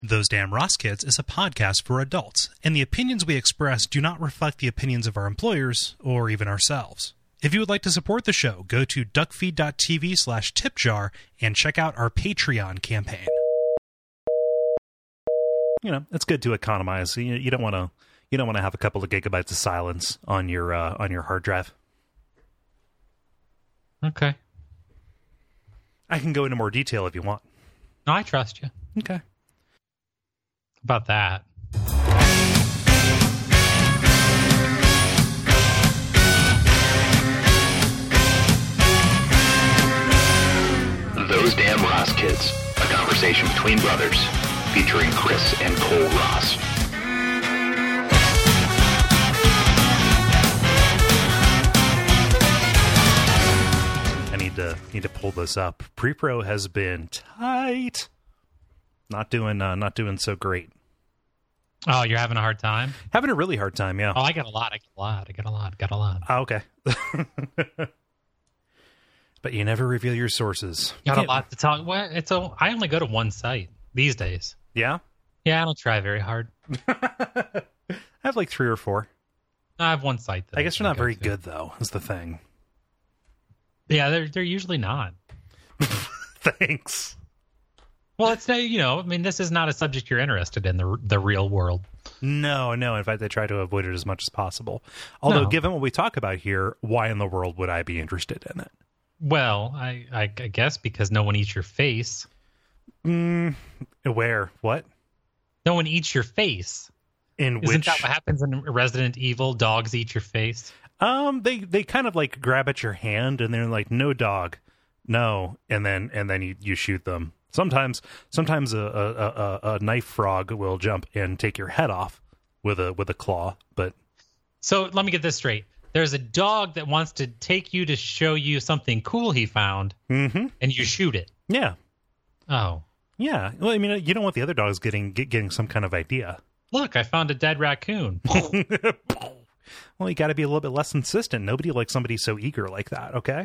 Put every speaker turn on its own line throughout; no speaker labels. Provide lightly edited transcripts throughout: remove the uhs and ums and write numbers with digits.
Those Damn Ross Kids is a podcast for adults, and the opinions we express do not reflect the opinions of our employers or even ourselves. If you would like to support the show, go to duckfeed.tv/tipjar and check out our Patreon campaign.
You know, it's good to economize. You don't want to have a couple of gigabytes of silence on your hard drive.
Okay.
I can go into more detail if you want.
No, I trust you.
Okay.
About that.
Those Damn Ross Kids, a conversation between brothers, featuring Chris and Cole Ross.
I need to pull this up. Pre-pro has been tight. Not doing so great.
Oh, you're having a hard time?
Having a really hard time, yeah.
Oh, I got a lot.
Oh, okay. But you never reveal your sources.
Got a lot to talk. Well, I only go to one site these days.
Yeah?
Yeah, I don't try very hard.
I have like 3 or 4.
I have one site.
I guess you're not very good, though, is the thing.
Yeah, they're usually not.
Thanks.
Well, it's I mean, this is not a subject you're interested in, the real world.
No. In fact, I try to avoid it as much as possible. Although, given what we talk about here, why in the world would I be interested in it?
Well, I guess because no one eats your face.
Where? What?
No one eats your face. Isn't that what happens in Resident Evil? Dogs eat your face.
They kind of like grab at your hand and they're like, "No, dog, no," and then you shoot them. Sometimes a knife frog will jump and take your head off with a claw. But
so let me get this straight. There's a dog that wants to take you to show you something cool he found, and you shoot it.
Yeah.
Oh.
Yeah. Well, I mean, you don't want the other dogs getting some kind of idea.
Look, I found a dead raccoon.
Well, you got to be a little bit less insistent. Nobody likes somebody so eager like that. Okay.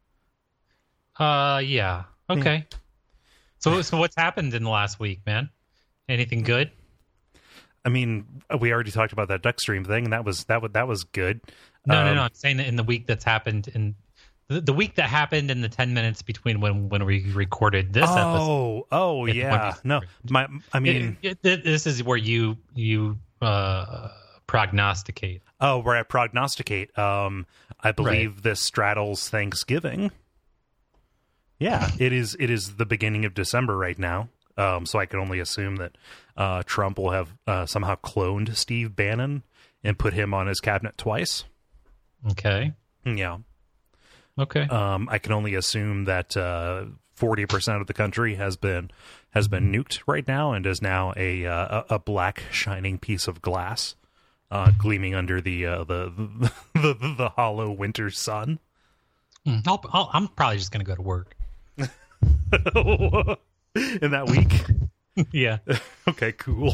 Yeah. Okay. So what's happened in the last week, man? Anything good?
I mean, we already talked about that Duckstream thing, and that was good.
No. I'm saying that in the week that's happened in the week that happened in the 10 minutes between when we recorded this episode.
Oh, yeah. No,
this is where you prognosticate.
Oh, where I prognosticate. I believe this straddles Thanksgiving. Yeah, it is the beginning of December right now. So I can only assume that Trump will have somehow cloned Steve Bannon and put him on his cabinet twice.
Okay.
Yeah.
Okay.
I can only assume that 40% of the country has been nuked right now and is now a black shining piece of glass gleaming under the hollow winter sun.
I'm probably just going to go to work.
In that week?
Yeah.
Okay, cool.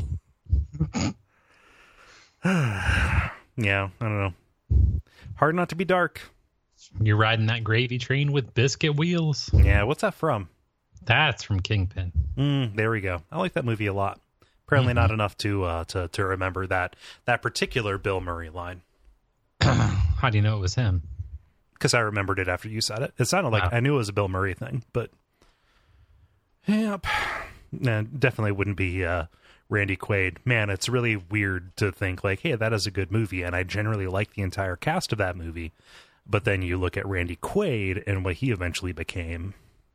Yeah, I don't know. Hard not to be dark.
You're riding that gravy train with biscuit wheels.
Yeah, what's that from?
That's from Kingpin.
There we go. I like that movie a lot. Apparently not enough to remember that particular Bill Murray line.
How do you know it was him?
Because I remembered it after you said it. It sounded like I knew it was a Bill Murray thing, but yep. Nah, definitely wouldn't be Randy Quaid. Man, it's really weird to think like, hey, that is a good movie, and I generally like the entire cast of that movie. But then you look at Randy Quaid and what he eventually became,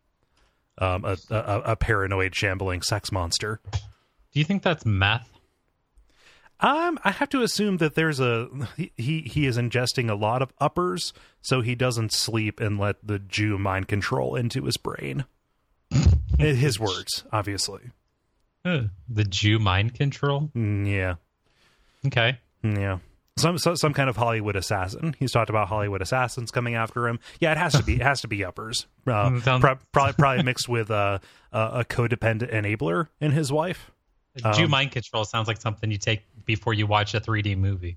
a paranoid, shambling sex monster.
Do you think that's meth?
I have to assume that there's he is ingesting a lot of uppers, so he doesn't sleep and let the Jew mind control into his brain. His words, obviously.
The Jew mind control?
Yeah.
Okay.
Yeah. Some kind of Hollywood assassin. He's talked about Hollywood assassins coming after him. Yeah, it has to be. It has to be uppers. Probably mixed with a codependent enabler in his wife.
Jew mind control sounds like something you take before you watch a 3D movie.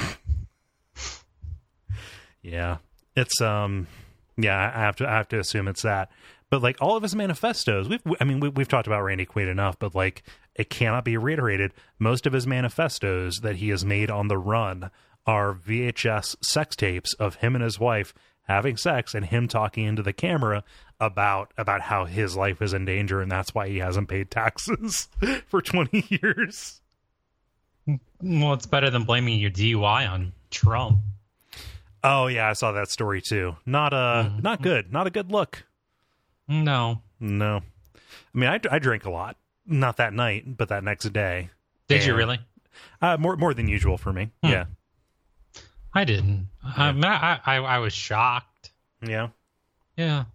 Yeah, it's yeah. I have to assume it's that. But like all of his manifestos, we've talked about Randy Quaid enough. But like it cannot be reiterated. Most of his manifestos that he has made on the run are VHS sex tapes of him and his wife having sex and him talking into the camera about how his life is in danger and that's why he hasn't paid taxes for 20 years.
Well, it's better than blaming your DUI on Trump.
Oh yeah, I saw that story too. Not good. Not a good look.
No.
I mean, I drank a lot. Not that night, but that next day.
Did you really?
More than usual for me. Yeah.
I didn't. Yeah. I was shocked.
Yeah.
Yeah.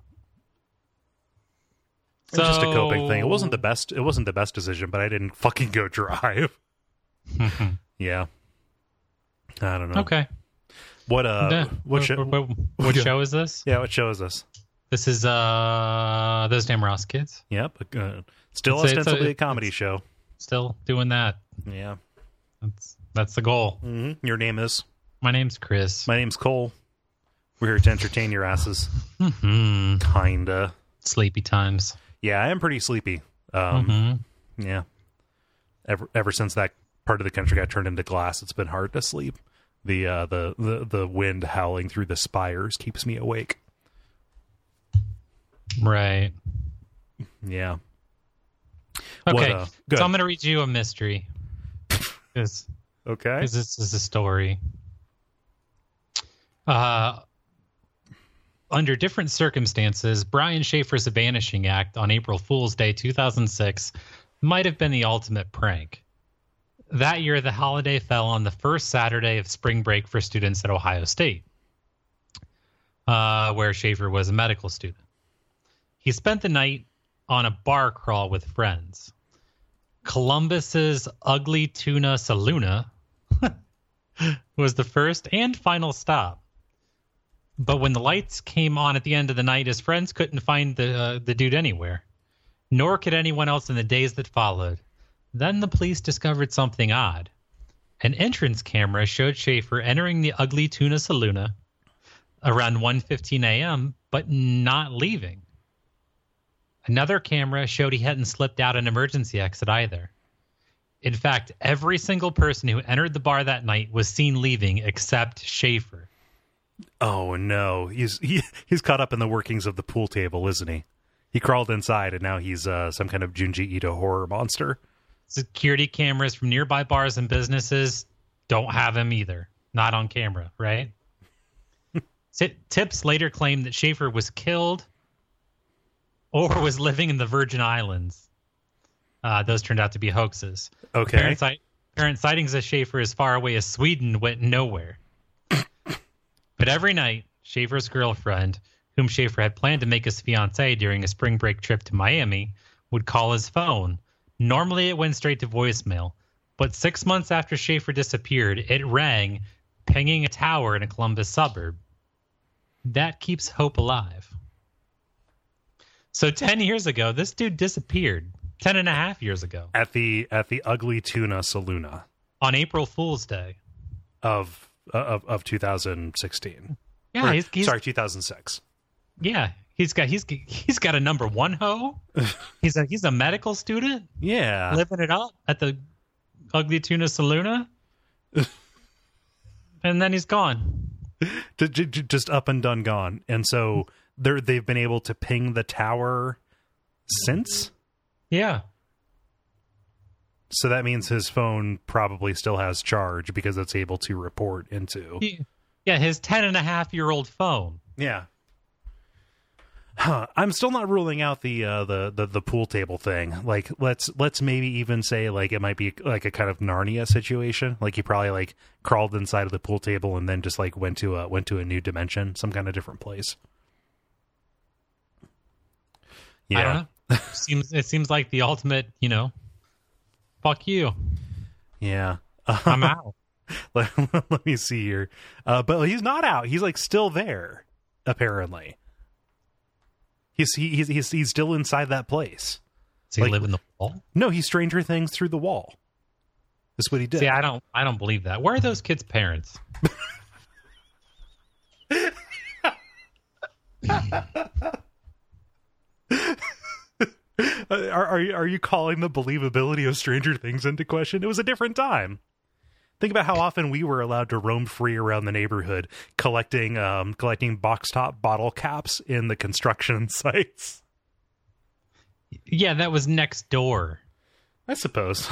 It's just a coping thing. It wasn't the best decision, but I didn't fucking go drive. Yeah. I don't know.
Okay.
What
show is this?
Yeah, what show is this?
This is Those Damn Ross Kids.
Yep. Still ostensibly a comedy show.
Still doing that.
Yeah.
That's the goal.
Mm-hmm. Your name is?
My name's Chris.
My name's Cole. We're here to entertain your asses.
Mm-hmm.
Kinda.
Sleepy times.
Yeah, I am pretty sleepy. Yeah. Ever since that part of the country got turned into glass, it's been hard to sleep. The wind howling through the spires keeps me awake.
Right.
Yeah.
Okay. So I'm going to read you a mystery.
Okay.
Because this is a story. Under different circumstances, Brian Schaefer's Vanishing Act on April Fool's Day 2006 might have been the ultimate prank. That year, the holiday fell on the first Saturday of spring break for students at Ohio State, where Schaefer was a medical student. He spent the night on a bar crawl with friends. Columbus's Ugly Tuna Saloona was the first and final stop. But when the lights came on at the end of the night, his friends couldn't find the dude anywhere, nor could anyone else in the days that followed. Then the police discovered something odd. An entrance camera showed Schaefer entering the Ugly Tuna Saloona around 1:15 a.m., but not leaving. Another camera showed he hadn't slipped out an emergency exit either. In fact, every single person who entered the bar that night was seen leaving except Schaefer.
Oh no, he's caught up in the workings of the pool table, isn't he? He crawled inside, and now he's some kind of Junji Ito horror monster.
Security cameras from nearby bars and businesses don't have him either. Not on camera, right? Tips later claimed that Schaefer was killed or was living in the Virgin Islands. Those turned out to be hoaxes.
Okay.
Apparent sightings of Schaefer as far away as Sweden went nowhere. But every night, Schaefer's girlfriend, whom Schaefer had planned to make his fiancée during a spring break trip to Miami, would call his phone. Normally, it went straight to voicemail. But 6 months after Schaefer disappeared, it rang, pinging a tower in a Columbus suburb. That keeps hope alive. So 10 years ago, this dude disappeared. 10 and a half years ago.
At the Ugly Tuna Saloona.
On April Fool's Day.
Of 2016.
Yeah,
he's 2006.
Yeah, he's got a number one hoe. He's a medical student.
Yeah,
living it up at the Ugly Tuna Saloona, and then he's gone.
Just up and done, gone. And so they've been able to ping the tower since.
Yeah.
So that means his phone probably still has charge because it's able to report into.
Yeah, his 10-and-a-half-year-old phone.
Yeah. Huh. I'm still not ruling out the pool table thing. Like, let's maybe even say like it might be like a kind of Narnia situation. Like he probably like crawled inside of the pool table and then just like went to a new dimension, some kind of different place. Yeah.
I don't know. It seems like the ultimate, fuck you.
Yeah.
I'm out.
Let me see here. But he's not out. He's like still there, apparently. He's still inside that place.
Does he live in the wall?
No, he Stranger Things through the wall. That's what he did.
See, I don't believe that. Where are those kids' parents?
Are you calling the believability of Stranger Things into question? It was a different time. Think about how often we were allowed to roam free around the neighborhood, collecting box top bottle caps in the construction sites.
Yeah, that was next door.
I suppose.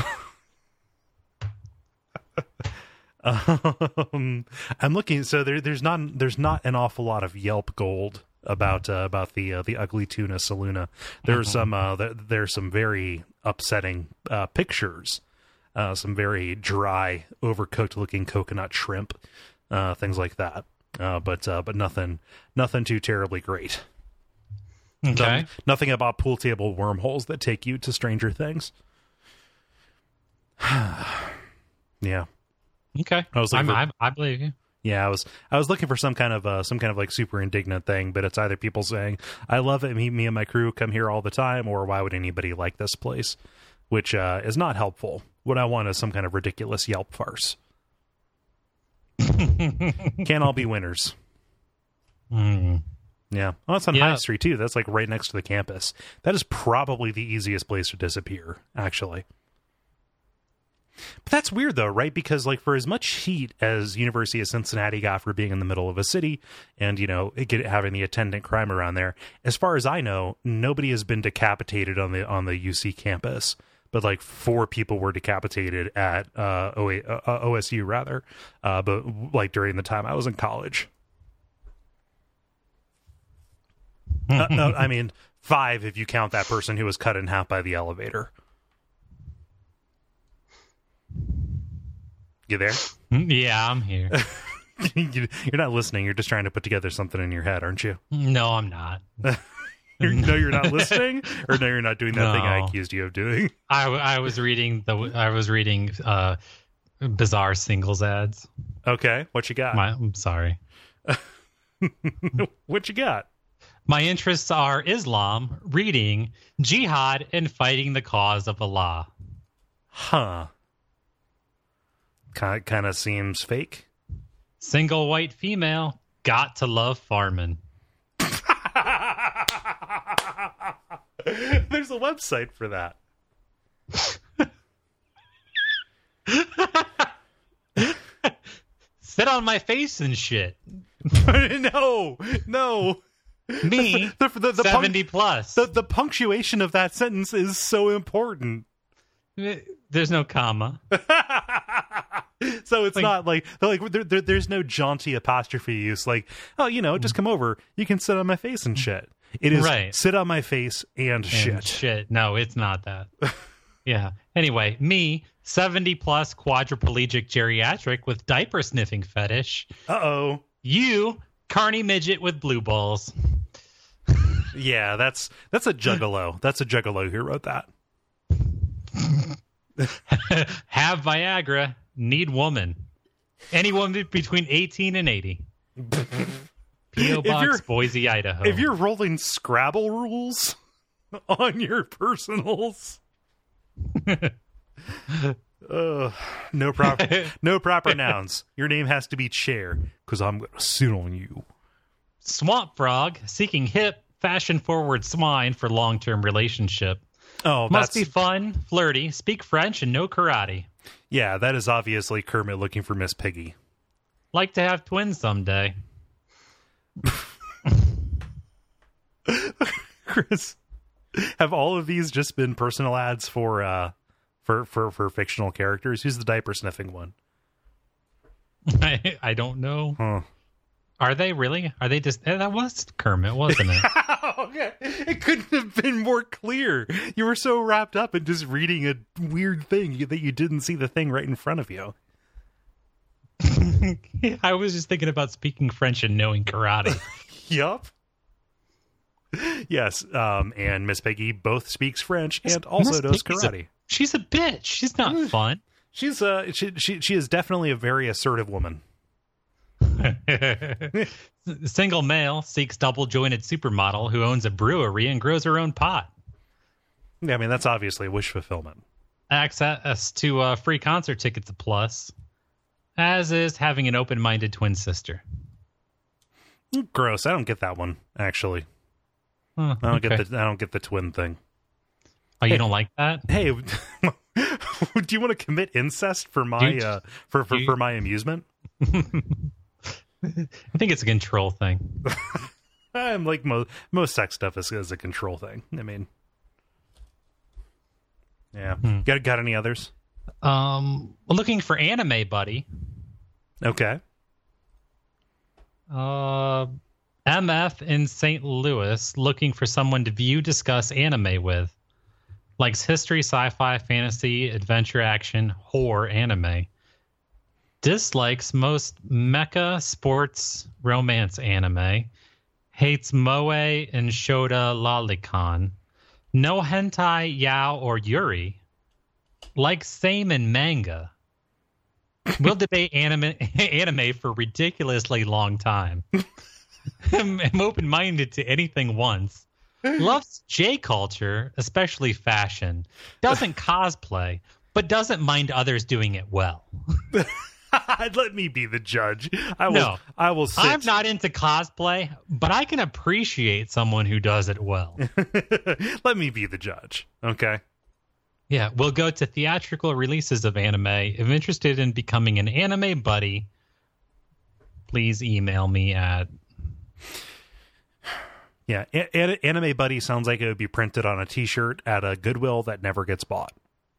I'm looking. So there's not an awful lot of Yelp gold about the ugly tuna Saluna. There's some very upsetting pictures. Some very dry, overcooked looking coconut shrimp, things like that. But nothing too terribly great.
Okay.
Nothing about pool table wormholes that take you to Stranger Things. Yeah.
Okay. I believe you.
Yeah, I was looking for some kind of like super indignant thing, but it's either people saying, "I love it, me and my crew come here all the time," or "Why would anybody like this place?" Which is not helpful. What I want is some kind of ridiculous Yelp farce. Can't all be winners.
Mm.
Yeah. Oh, it's on High Street, too. That's like right next to the campus. That is probably the easiest place to disappear, actually. But that's weird, though, right? Because, like, for as much heat as University of Cincinnati got for being in the middle of a city and, having the attendant crime around there, as far as I know, nobody has been decapitated on the UC campus. But, like, 4 people were decapitated at OSU, rather. But, like, during the time I was in college. No, I mean, 5 if you count that person who was cut in half by the elevator. You there?
Yeah, I'm here.
You're not listening. You're just trying to put together something in your head, aren't you?
No, I'm not.
No, you're not listening, or no, you're not doing that thing I accused you of doing.
I was reading bizarre singles ads.
Okay, what you got?
I'm sorry.
What you got?
My interests are Islam, reading, jihad, and fighting the cause of Allah.
Huh. Kind of seems fake.
Single white female, got to love farming.
There's a website for that.
Sit on my face and shit.
No.
Me, the 70 plus.
The punctuation of that sentence is so important.
There's no comma.
So it's not like there's no jaunty apostrophe use. Like, oh, just come over. You can sit on my face and shit. It is right. Sit on my face and shit.
Shit. No, it's not that. Yeah. Anyway, me, 70 plus quadriplegic geriatric with diaper sniffing fetish.
Uh-oh.
You, carny midget with blue balls.
Yeah, that's a juggalo. That's a juggalo who wrote that.
Have Viagra, need woman. Anyone between 18 and 80. P.O. Box, Boise, Idaho.
If you're rolling Scrabble rules on your personals, no proper nouns. Your name has to be Chair, because I'm going to sit on you.
Swamp Frog, seeking hip, fashion-forward swine for long-term relationship.
Oh,
must be fun, flirty, speak French, and know karate.
Yeah, that is obviously Kermit looking for Miss Piggy.
Like to have twins someday.
Chris, have all of these just been personal ads for fictional characters? Who's the diaper sniffing one?
I don't know.
Huh.
Are they really? Are they just... That was Kermit, wasn't it?
Okay. It couldn't have been more clear. You were so wrapped up in just reading a weird thing that you didn't see the thing right in front of you.
I was just thinking about speaking French and knowing karate.
Yup. Yes, and Miss Piggy both speaks French and also does karate.
She's a bitch. She's not fun.
She's she is definitely a very assertive woman.
Single male seeks double-jointed supermodel who owns a brewery and grows her own pot.
Yeah, I mean, that's obviously wish fulfillment.
Access to free concert tickets a plus, as is having an open-minded twin sister.
Gross. I don't get that one, actually. I don't get the twin thing.
Oh, you don't like that?
Hey, do you want to commit incest for my for my amusement?
I think it's a control thing.
I'm like most sex stuff is a control thing. I mean, yeah. Got any others?
Looking for anime, buddy.
Okay.
MF in St. Louis, looking for someone to view, discuss anime with. Likes history, sci-fi, fantasy, adventure, action, horror, anime. Dislikes most mecha, sports, romance anime. Hates moe and shota lolicon. No hentai, yao, or yuri. Likes same in manga. Will debate anime for ridiculously long time. I'm open-minded to anything once. Loves J-culture, especially fashion. Doesn't cosplay, but doesn't mind others doing it well.
Let me be the judge. I will sit.
I'm not into cosplay, but I can appreciate someone who does it well.
Let me be the judge, okay?
Yeah, we'll go to theatrical releases of anime. If interested in becoming an anime buddy, please email me at...
Yeah, Anime Buddy sounds like it would be printed on a t-shirt at a Goodwill that never gets bought.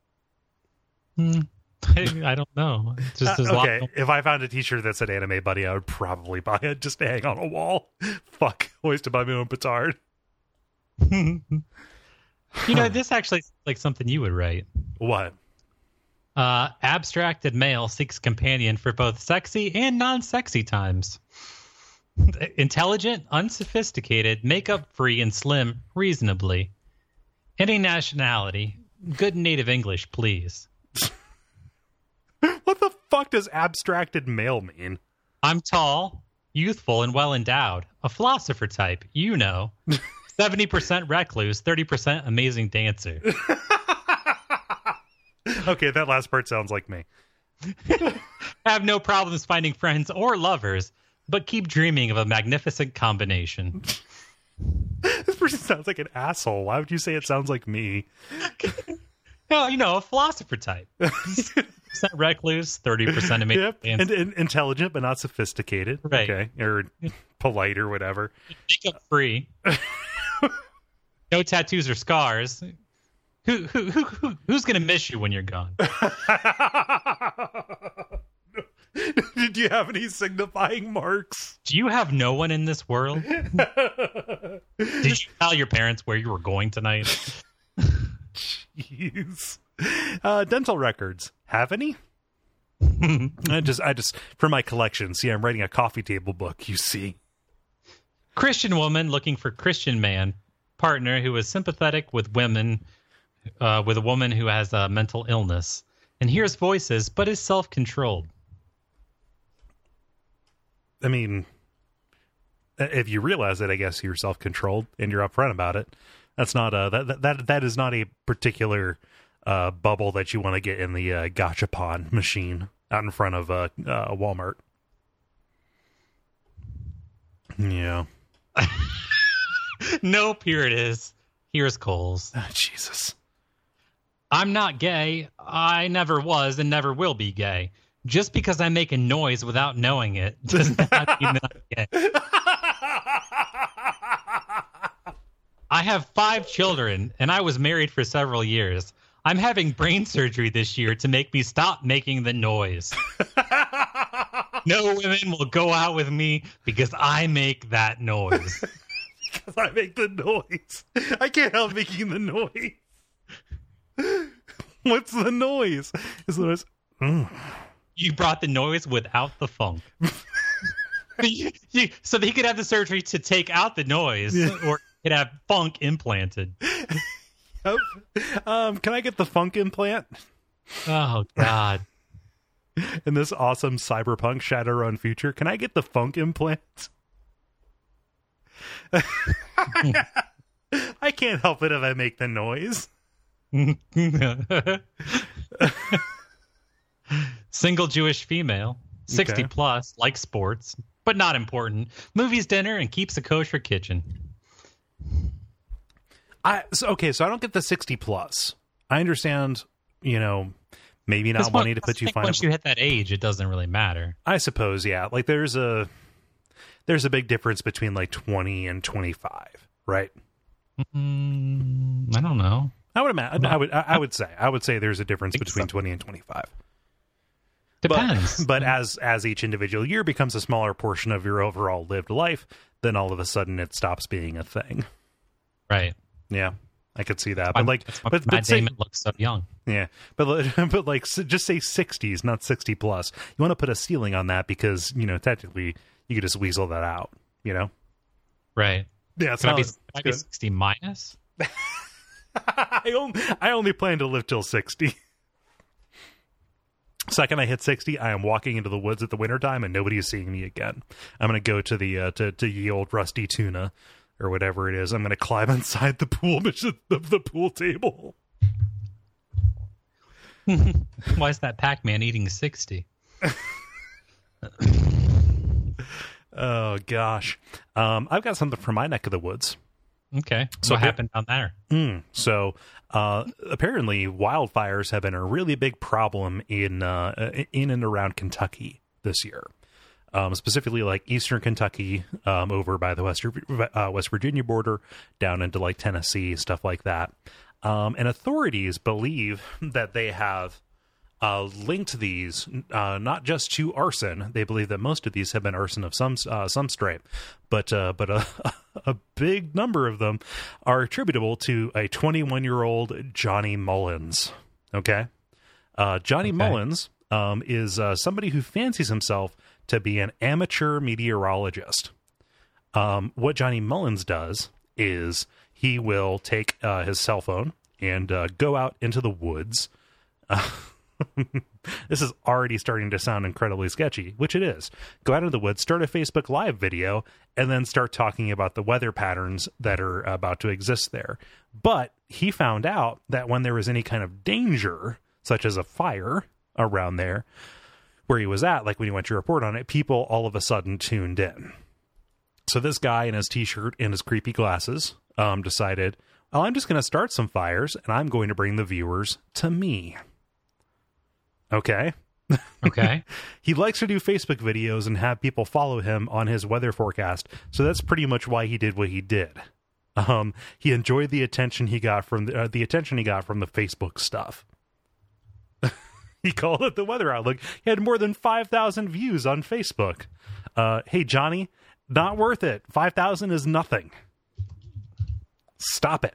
I don't know. Just
okay, if I found a t-shirt that said Anime Buddy, I would probably buy it just to hang on a wall. Fuck, always to buy my own petard.
This actually is like something you would write.
What?
Abstracted male seeks companion for both sexy and non-sexy times. Intelligent, unsophisticated, makeup-free, and slim reasonably. Any nationality. Good native English, please.
What the fuck does abstracted male mean?
I'm tall, youthful, and well-endowed. A philosopher type, 70% recluse, 30% amazing dancer.
Okay, that last part sounds like me.
Have no problems finding friends or lovers, but keep dreaming of a magnificent combination.
This person sounds like an asshole. Why would you say it sounds like me?
A philosopher type. 30% recluse, 30% amazing.
Yep. And intelligent, but not sophisticated.
Right.
Okay. Or polite or whatever.
Makeup free. No tattoos or scars. Who's going to miss you when you're gone?
Did you have any signifying marks?
Do you have no one in this world? Did you tell your parents where you were going tonight?
Jeez. Dental records. Have any? I just for my collection. See, I'm writing a coffee table book, you see.
Christian woman looking for Christian man partner who is sympathetic with women, with a woman who has a mental illness and hears voices but is self-controlled.
I mean, if you realize it, I guess you're self-controlled and you're upfront about it. That's not that is not a particular bubble that you want to get in the gachapon machine out in front of Walmart. Yeah.
Nope, here it is. Here's Cole's.
Oh, Jesus.
I'm not gay. I never was and never will be gay. Just because I make a noise without knowing it does not mean that I'm gay. I have 5 children, and I was married for several years. I'm having brain surgery this year to make me stop making the noise. No women will go out with me because I make that noise.
Because I make the noise. I can't help making the noise. What's the noise? It's the noise.
You brought the noise without the funk. So that he could have the surgery to take out the noise, or could have funk implanted.
Yep. Can I get the funk implant?
Oh, God.
In this awesome cyberpunk Shadowrun future, can I get the funk implant? I can't help it if I make the noise.
Single Jewish female, 60 plus, likes sports, but not important. Movies, dinner, and keeps a kosher kitchen.
So I don't get the 60 plus. I understand, maybe not wanting to put you fine.
Once you hit that age, it doesn't really matter.
I suppose, yeah. Like there's a big difference between like 20 and 25, right?
I don't know.
I would imagine. I would say there's a difference between 20 and 25.
Depends.
But as each individual year becomes a smaller portion of your overall lived life, then all of a sudden it stops being a thing.
Right.
Yeah, I could see that.
But Matt Damon looks so young.
Yeah, but like just say 60s, not 60 plus. You want to put a ceiling on that because technically you could just weasel that out.
Right.
Yeah.
Can I be 60 minus?
I only plan to live till 60. Second I hit 60, I am walking into the woods at the wintertime and nobody is seeing me again. I'm going to go to the to ye old rusty tuna or whatever it is. I'm going to climb inside the pool the pool table.
Why is that Pac-Man eating 60?
Oh gosh. I've got something from my neck of the woods.
Okay. So what happened down there?
So apparently wildfires have been a really big problem in and around Kentucky this year. Specifically like eastern Kentucky, over by the West Virginia border, down into like Tennessee, stuff like that. And authorities believe that they have linked these not just to arson. They believe that most of these have been arson of some stripe, but a big number of them are attributable to a 21-year-old Johnny Mullins. Okay, Johnny Mullins is somebody who fancies himself to be an amateur meteorologist. What Johnny Mullins does is he will take his cell phone and go out into the woods. This is already starting to sound incredibly sketchy, which it is. Go out into the woods, start a Facebook Live video, and then start talking about the weather patterns that are about to exist there. But he found out that when there was any kind of danger, such as a fire around there, where he was at, like when he went to report on it, people all of a sudden tuned in. So this guy in his t-shirt and his creepy glasses decided, well, I'm just going to start some fires, and I'm going to bring the viewers to me. Okay. He likes to do Facebook videos and have people follow him on his weather forecast. So that's pretty much why he did what he did. He enjoyed the attention he got from the Facebook stuff. He called it the Weather Outlook. He had more than 5,000 views on Facebook. Hey, Johnny, not worth it. 5,000 is nothing. Stop it.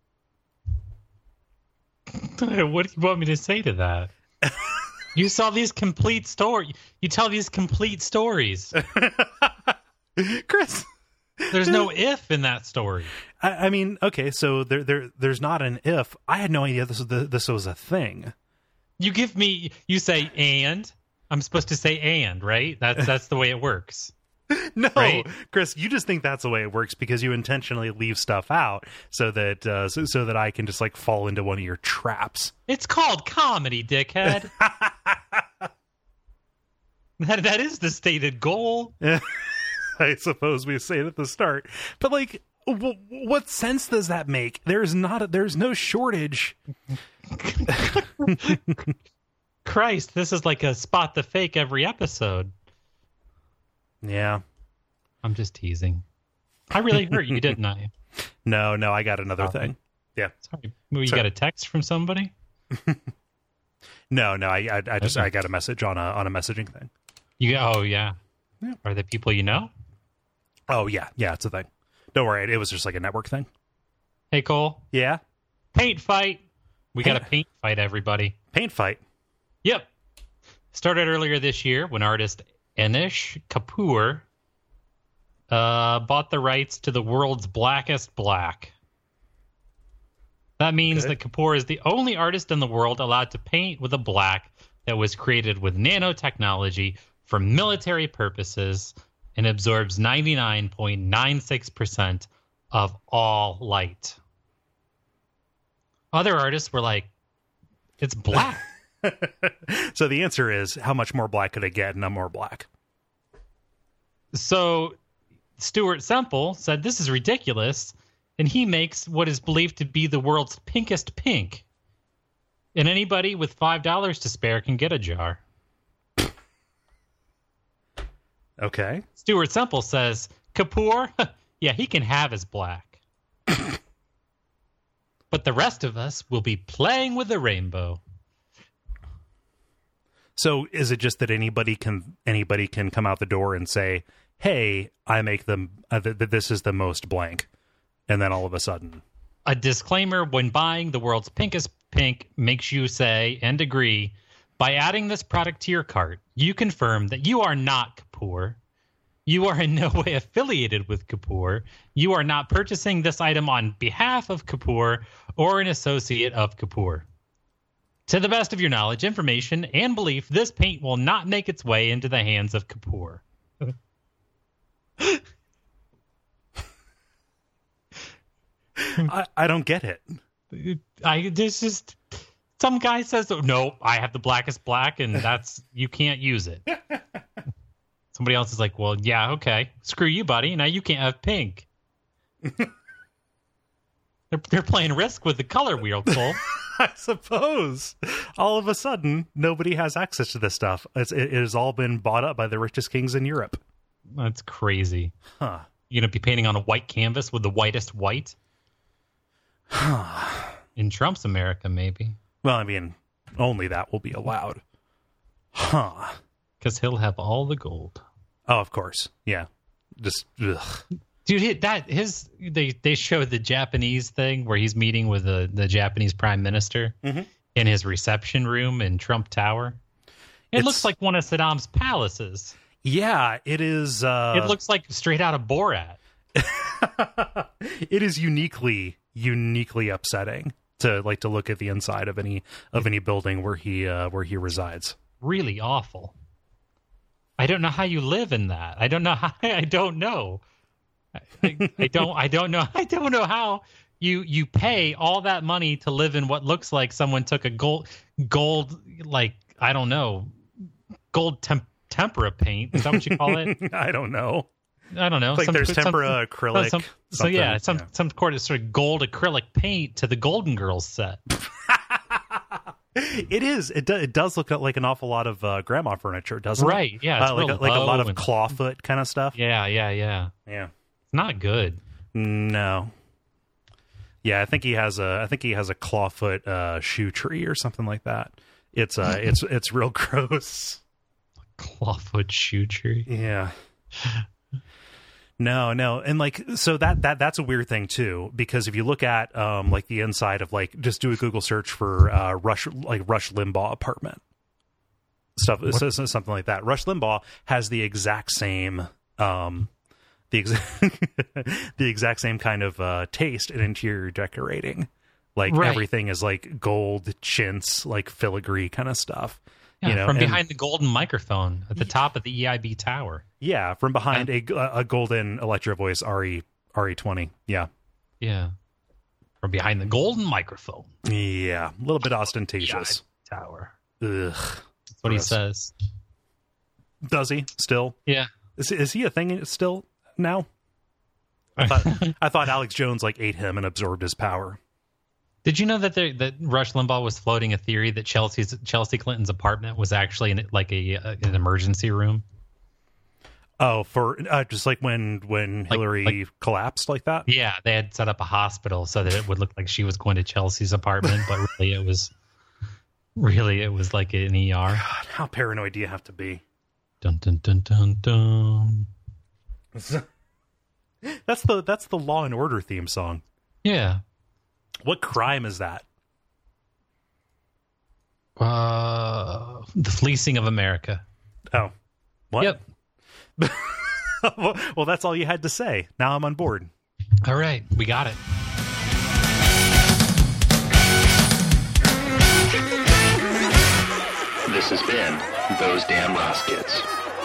What do you want me to say to that? You saw these complete story. You tell these complete stories.
Chris,
there's no if in that story.
I mean, okay, so there's not an if. I had no idea this was a thing.
You say and. I'm supposed to say and, right? That's the way it works.
No,
right?
Chris, you just think that's the way it works because you intentionally leave stuff out so that so that I can just like fall into one of your traps.
It's called comedy, dickhead. That is the stated goal.
I suppose we say it at the start, but like, what sense does that make? There's no shortage.
Christ, this is like a spot the fake every episode.
Yeah.
I'm just teasing. I really hurt you, didn't I?
No, I got another thing. Yeah.
Sorry. You got a text from somebody?
No, I got a message on a messaging thing.
Oh, yeah. Are they people you know?
Oh, yeah, it's a thing. Don't worry, it was just like a network thing.
Hey, Cole.
Yeah?
Paint fight. We got a paint fight, everybody.
Paint fight?
Yep. Started earlier this year when artist Anish Kapoor bought the rights to the world's blackest black. That means that Kapoor is the only artist in the world allowed to paint with a black that was created with nanotechnology for military purposes and absorbs 99.96% of all light. Other artists were like, it's black.
So the answer is, how much more black could I get? And I'm more black.
So Stuart Semple said, this is ridiculous. and he makes what is believed to be the world's pinkest pink. And anybody with $5 to spare can get a jar.
Okay.
Stuart Semple says, Kapoor, yeah, he can have his black. But the rest of us will be playing with the rainbow.
So is it just that anybody can come out the door and say, hey, I make them, this is the most blank. And then all of a sudden.
A disclaimer when buying the world's pinkest pink makes you say and agree, by adding this product to your cart, you confirm that you are not Kapoor. You are in no way affiliated with Kapoor. You are not purchasing this item on behalf of Kapoor or an associate of Kapoor. To the best of your knowledge, information, and belief, this paint will not make its way into the hands of Kapoor.
I don't get it.
There's just some guy says, oh, no, I have the blackest black, and that's you can't use it. Somebody else is like, well, yeah, okay, screw you, buddy. Now you can't have pink. They're playing Risk with the color wheel, Cole.
I suppose. All of a sudden, nobody has access to this stuff. It has all been bought up by the richest kings in Europe.
That's crazy.
Huh.
You're going to be painting on a white canvas with the whitest white? In Trump's America, maybe.
Well, I mean, only that will be allowed. Huh.
Because he'll have all the gold.
Oh, of course. Yeah. Just, ugh.
Dude, they showed the Japanese thing where he's meeting with the Japanese prime minister in his reception room in Trump Tower. It looks like one of Saddam's palaces.
Yeah, it is.
It looks like straight out of Borat.
It is uniquely upsetting to look at the inside of any building where he resides.
Really awful. I don't know how you live in that. I don't know how. I don't know. I don't know how you pay all that money to live in what looks like someone took a gold like I don't know gold tempera paint. Is that what you call it?
I don't know.
Like
there's tempera acrylic.
Some sort of gold acrylic paint to the Golden Girls set.
It is. It does look like an awful lot of grandma furniture, doesn't it?
Right. Yeah. It's
like a lot of clawfoot kind of stuff.
Yeah.
Yeah.
It's not good.
No. Yeah, I think he has a clawfoot shoe tree or something like that. It's real gross.
Clawfoot shoe tree.
Yeah. No, and so that's a weird thing too, because if you look at the inside of just do a Google search for Rush Limbaugh apartment stuff, something like that. Rush Limbaugh has the exact same the exact same kind of taste in interior decorating. Right. Everything is gold chintz, filigree kind of stuff.
Yeah, from behind the golden microphone at the top of the EIB tower.
Yeah, from behind a golden Electro Voice RE20. Yeah.
Yeah. From behind the golden microphone.
Yeah, a little bit ostentatious.
Tower.
Ugh.
That's what he says.
Does he still?
Yeah.
Is he a thing still now? I thought Alex Jones ate him and absorbed his power.
Did you know that Rush Limbaugh was floating a theory that Chelsea Clinton's apartment was actually an emergency room?
Oh, for just when Hillary collapsed like that?
Yeah, they had set up a hospital so that it would look like she was going to Chelsea's apartment, but really it was like an ER.
God, how paranoid do you have to be?
Dun dun dun dun dun.
That's the Law and Order theme song.
Yeah.
What crime is that?
The fleecing of America.
Oh. What?
Yep.
Well, that's all you had to say. Now I'm on board.
All right. We got it.
This has been Those Damn Ross Kids.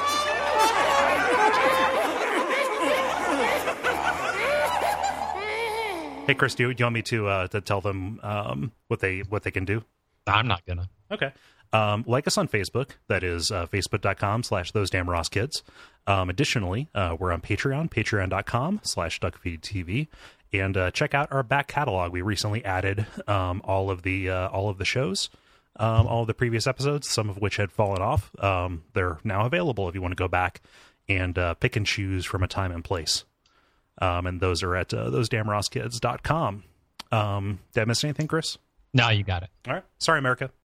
Hey, Chris, do you want me to tell them what they can do?
I'm not gonna.
Okay. Like us on Facebook. That is facebook.com/thosedamnrosskids. Additionally, we're on Patreon, patreon.com/DuckFeedTV. And check out our back catalog. We recently added all of the shows, all of the previous episodes, some of which had fallen off. They're now available if you want to go back and pick and choose from a time and place. And those are at thosedamnrosskids.com. Did I miss anything, Chris?
No, you got it.
All right. Sorry, America.